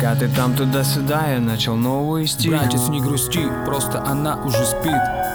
Пока ты там туда-сюда, я начал новый стиль. Братец, не грусти, просто она уже спит.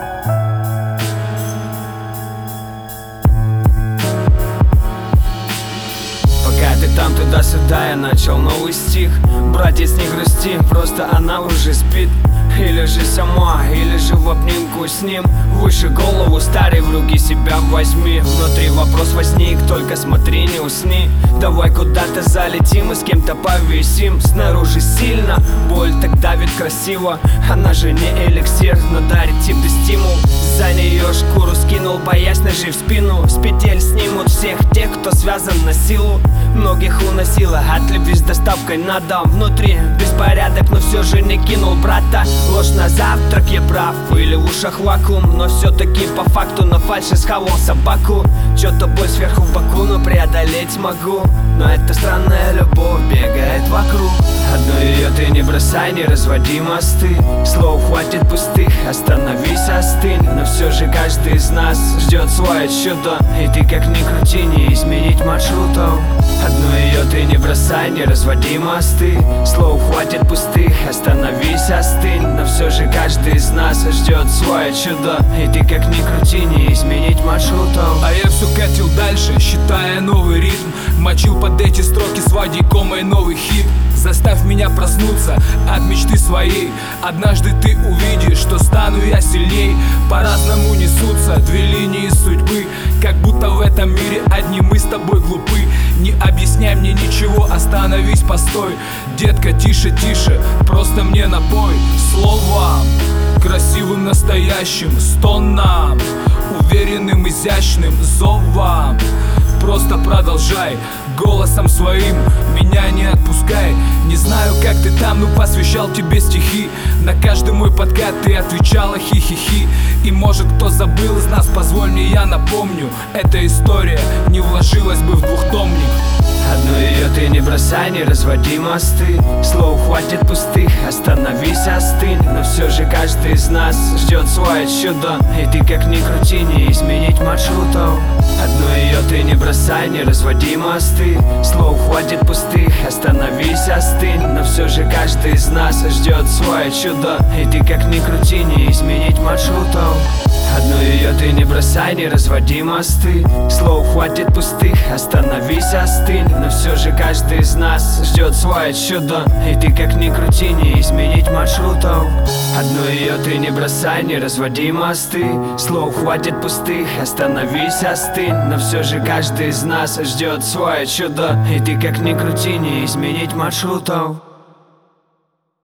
Пока ты там туда-сюда, я начал новый стих. Братец, не грусти, просто она уже спит. Или же сама, или же в обнимку с ним. Выше голову старый, в руки себя возьми. Внутри вопрос возник, только смотри, не усни. Давай куда-то залетим и с кем-то повисим. Снаружи сильно, боль так давит красиво. Она же не эликсир, но дарит тебе стимул. За нее шкуру скинул, боясь ножей в спину. С петель снимут всех тех, кто связан на силу. Многих уносило от любви с доставкой на дом. Внутри беспорядок, но все же не кинул брата. Ложь на завтрак, я прав, или в ушах вакуум. Но все-таки по факту на фальше схавал собаку. Чё-то боль сверху в боку, но преодолеть могу. Но эта странная любовь бегает вокруг. Одну ее ты не бросай, не разводи мосты. Слов хватит пустых, остановись, остынь. Но все же каждый из нас ждет свое чудо. И ты как ни крути, не изменить маршрутом. Одну ее ты не бросай, не разводи мосты. Слов хватит пустых, остановись, остынь. Но все же каждый из нас ждет свое чудо. И ты как ни крути, не изменить маршрутом. А я все катил дальше, считая новый ритм. Мочил под эти строки с Вадиком мой новый хит. Заставь меня проснуться от мечты своей. Однажды ты увидишь, что стану я сильней. По-разному несутся две линии судьбы. Как будто в этом мире одни мы с тобой глупы. Не объясняй мне ничего, остановись, постой. Детка, тише, тише, просто мне напой словам красивым, настоящим стонам, уверенным, изящным зовам. Просто продолжай голосом своим, меня не отпускай. Не знаю, как ты там, но посвящал тебе стихи. На каждый мой подкат ты отвечала хи-хи-хи. И может кто забыл из нас, позволь мне, я напомню. Эта история не вложилась бы в двухтомник. Одну ее ты не бросай, не разводи мосты. Слов хватит пустых, остановись, остынь. Но все же каждый из нас ждет свое чудо. И ты как ни крути, не изменить маршрутом. Одну ее ты не бросай, не разводи мосты. Слов хватит пустых, остановись, остынь. Но все же каждый из нас ждет свое чудо. И ты как ни крути, не изменить маршрутом. Одну ее ты не бросай, не разводи мосты. Слов хватит пустых, остановись, остынь. Но все же каждый из нас ждет свое чудо. И ты как ни крути, не изменить маршрутом. Одну ее ты не бросай, не разводи мосты. Слов хватит пустых, остановись, остынь. Но все же каждый из нас ждет свое чудо. И ты как ни крути, не изменить маршрутом.